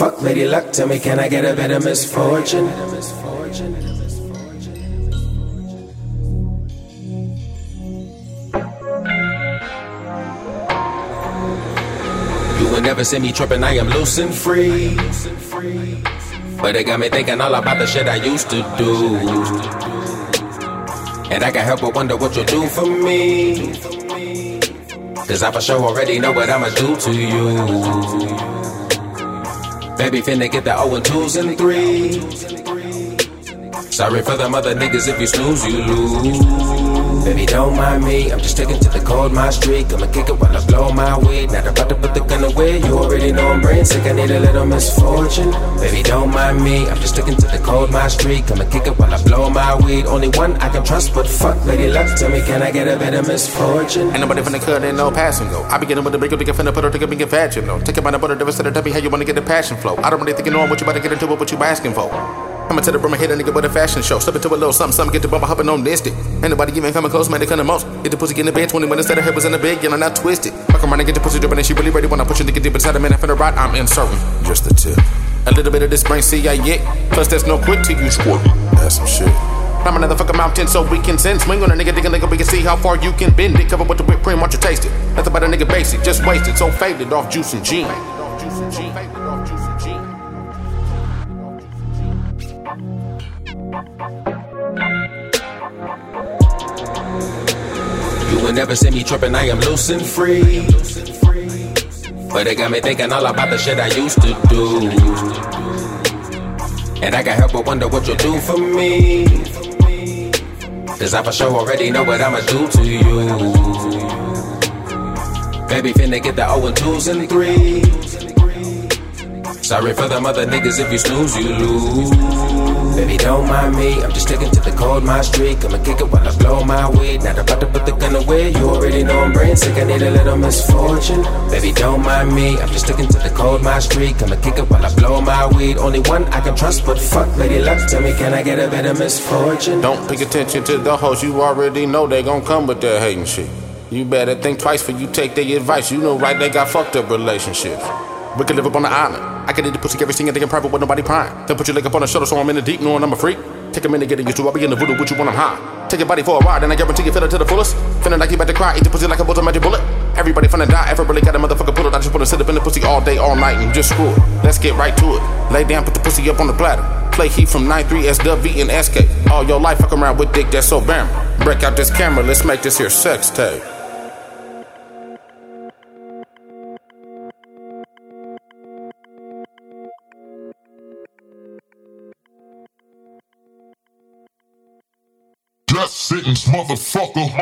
fuck, lady luck, tell me, can I get a bit of misfortune? You will never see me tripping, I am loose and free. But it got me thinking all about the shit I used to do. And I can't help but wonder what you'll do for me. Cause I for sure already know what I'ma do to you. Baby finna get the O and 2s and 3s. Sorry for them other niggas, if you snooze, you lose. Baby, don't mind me, I'm just sticking to the code, my streak. I'ma kick it while I blow my weed. Not about to put the gun away, you already know I'm brain sick, I need a little misfortune. Baby, don't mind me, I'm just sticking to the code, my streak. I'ma kick it while I blow my weed. Only one I can trust, but fuck, lady luck, tell me, can I get a bit of misfortune? Ain't nobody finna cut, ain't no passing go. I be getting with the bigger nigga finna put her to get fat, you know. Take it by the butter, never said it, tell me how you wanna get the passion flow. I don't really think you know what you about to get into, what you asking for. I'ma tell the room, I hit a nigga with a fashion show. Step into a little something, get the bumper hopping on this dick. Ain't nobody even coming close, man, they come the most. Get the pussy in the bed, 20 minutes, that her head was in the bed, and I'm not twisted. Fuck around and get the pussy dripping, and she really ready when I push it to get deep inside the man, I finna ride, I'm uncertain. Just the tip. A little bit of this brain, see I get. Plus there's no quit till you squirt. That's some shit. Climb another fucking mountain so we can send. Swing on a nigga, dig a nigga, we can see how far you can bend it. Cover with the whipped cream, watch you taste it. That's about a nigga basic, just wasted, so faded off juice and gin. You will never see me tripping, I am loose and free. But it got me thinking all about the shit I used to do. And I can't help but wonder what you'll do for me. Cause I for sure already know what I'ma do to you. Baby finna get the O and 2s and 3s. Sorry for them other niggas, if you snooze, you lose. Baby, don't mind me, I'm just sticking to the code, my streak. I'ma kick it while I blow my weed. Not about to put the gun away, you already know I'm brain sick, I need a little misfortune. Baby, don't mind me, I'm just sticking to the code, my streak. I'ma kick it while I blow my weed. Only one I can trust, but fuck, lady luck, tell me, can I get a bit of misfortune? Don't pay attention to the hoes, you already know they gon' come with that hating shit. You better think twice before you take their advice. You know right, they got fucked up relationships. We can live up on the island. I can eat the pussy every single day in private with nobody prying. Then put your leg up on the shoulder so I'm in the deep knowing I'm a freak. Take a minute getting used to, I'll be in the voodoo with you when I'm high. Take your body for a ride and I guarantee you feel it to the fullest. Feeling like you about to cry, eat the pussy like a magic bullet. Everybody finna die, ever really got a motherfucker bullet. I just wanna sit up in the pussy all day, all night and just screw it. Let's get right to it. Lay down, put the pussy up on the platter. Play heat from 9-3, SW and SK. All your life fuck around with dick that's so barren. Break out this camera, let's make this here sex tape. Death sentence, motherfucker.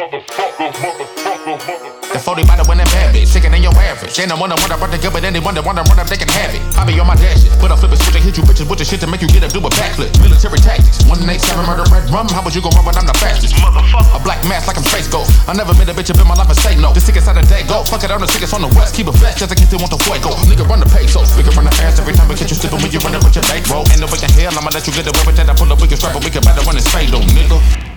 The 40 by the winning bad bitch, sicker than your average. Ain't no one that run to give it anyone that wanna run up, they can have it. I be on my dashes, put a flip and switch and hit you bitches with the shit to make you get up, do a backflip. Military tactics, 187 murder red rum. How would you go run when I'm the fastest? Motherfucker. A black mask like I'm Space Ghost. I never met a bitch up in my life and say no. The sickest out of day go. Fuck it, I'm the sickest on the west. Keep a vest, just in case they want the fuego. Nigga run the pesos, we can run the ass every time we catch you slipping when you running with your bankroll. Ain't no way in hell, I'ma let you get away with that. I pull up, we can strap it, we can battle when it's fade, nigga.